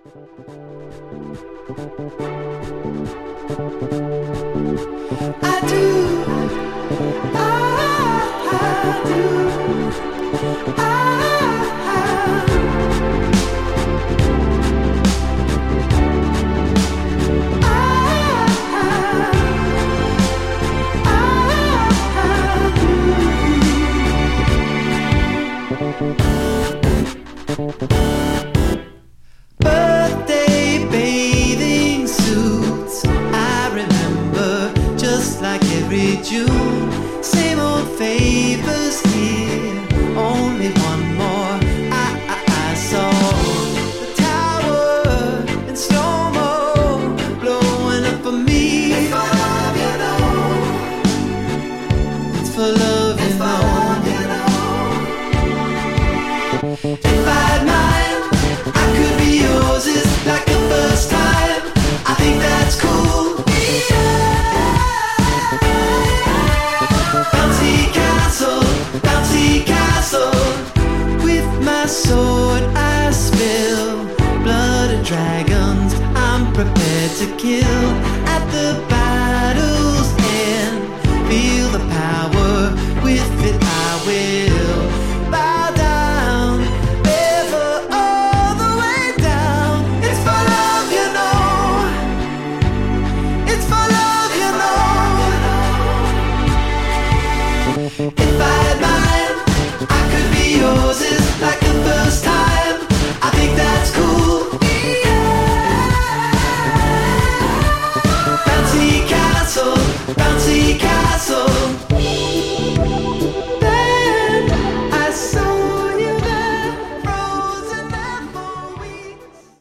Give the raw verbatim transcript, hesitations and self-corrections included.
I do, I, I do, I, I do. Birthday bathing suits, I remember just like every June. Same old favors here, only one more. I, I, I saw the tower in slow-mo, blowing up for me. It's for love, you know. It's for love, you know. If I'd mind, I could be yours, it's like the first time. I think that's cool. Bouncy castle, bouncy castle. With my sword I spill blood of dragons I'm prepared to kill. At the